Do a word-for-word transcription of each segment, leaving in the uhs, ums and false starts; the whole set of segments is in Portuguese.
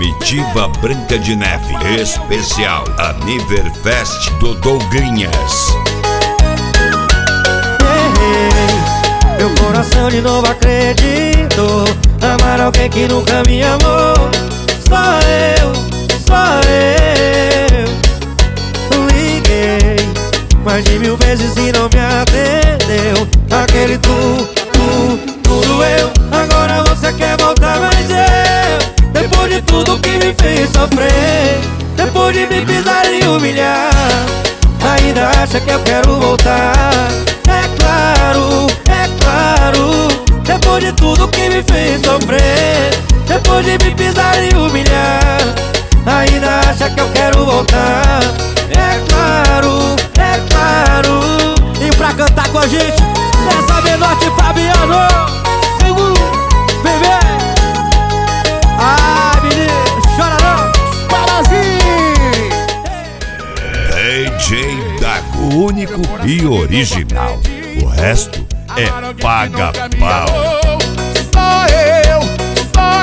Comitiva Branca de Neve, especial Aniverfest do Douglinhas. Meu coração de novo acreditou. Amar alguém que nunca me amou. Só eu, só eu. Liguei mais de mil vezes e não me atendeu. Aquele tu, tu, tudo eu. Agora você quer voltar, mas eu, depois de tudo que me fez sofrer, depois de me pisar e humilhar, ainda acha que eu quero voltar. É claro, é claro, depois de tudo que me fez sofrer, depois de me pisar e humilhar, ainda acha que eu quero voltar. É claro, é claro. E pra cantar com a gente, essa Menotti Fabiano, bebê. Ai, menino, chora não, Parazinho. D J Dago, único e original. O resto é paga-pau. Só eu, só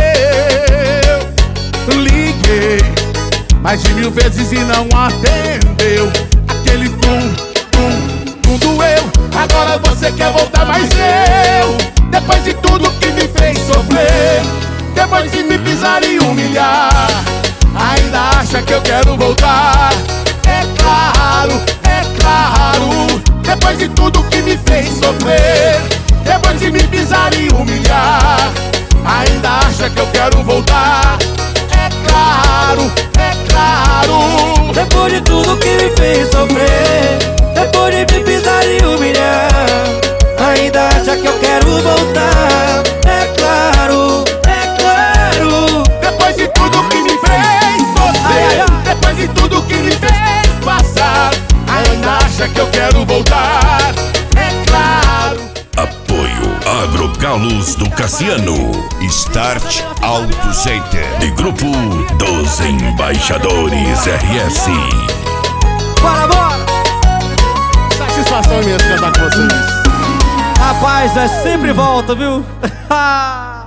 eu. Liguei mais de mil vezes e não atendeu. Aquele tum, tum, tum doeu. Agora você quer voltar, mas eu, depois de tudo que me fez sofrer, depois de me pisar e humilhar, ainda acha que eu quero voltar. É claro, é claro, depois de tudo que me fez sofrer, depois de me pisar e humilhar, ainda acha que eu quero voltar. É claro, é claro, depois de tudo que me fez sofrer, depois de me pisar e humilhar, ainda acha que eu quero voltar. É claro, é claro, depois de tudo que me fez sofrer, depois de tudo que me fez passar, ainda acha que eu quero voltar. É claro. Apoio Agrocalos do Cassiano, Start Auto Center e Grupo dos Embaixadores R S. bora, bora. Satisfação imensa cantar com vocês. Rapaz, é sempre volta, viu?